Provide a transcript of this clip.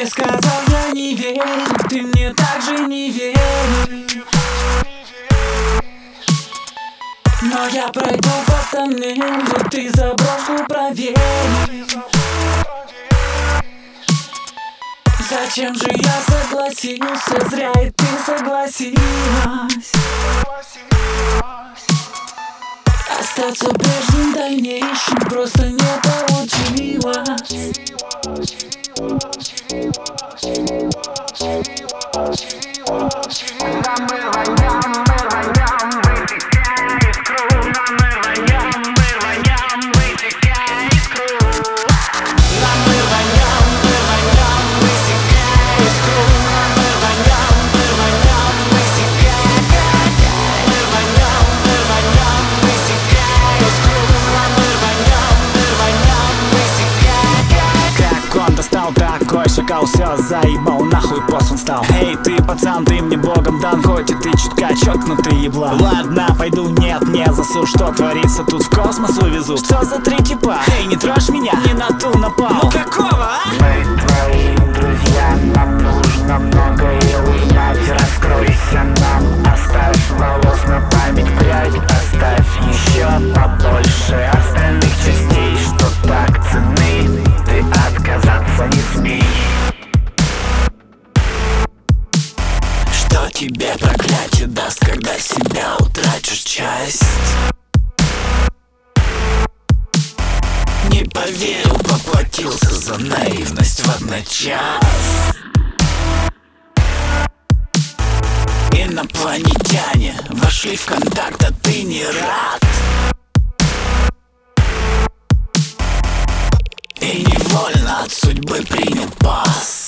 тебе сказал, я не верю, ты мне также не веришь. Но я пройду по тоннелю, ты заброшку проверишь. Зачем же я согласился, зря и ты согласилась. Остаться прежним дальнейшим просто не получилось. Такой шакал, все заебал, нахуй пост стал. Эй, ты пацан, ты мне богом дан, хоть и ты чутка чокнутый еблан. Ладно, пойду, нет, не засу, что творится тут в космос увезу. Что за три типа? Эй, не трожь меня, не на ту напал. Ну какого, а? Мы твои друзья, нам нужно многое узнать. Раскройся нам, оставь волос на память прядь. Оставь еще побольше остальных частей, что так ценны. Ты отказаться не смей. Что тебе проклятие даст, когда себя утратишь часть? Не поверил, поплатился за наивность в одночас. Инопланетяне вошли в контакт, а ты не рад. И невольно от судьбы принял пас.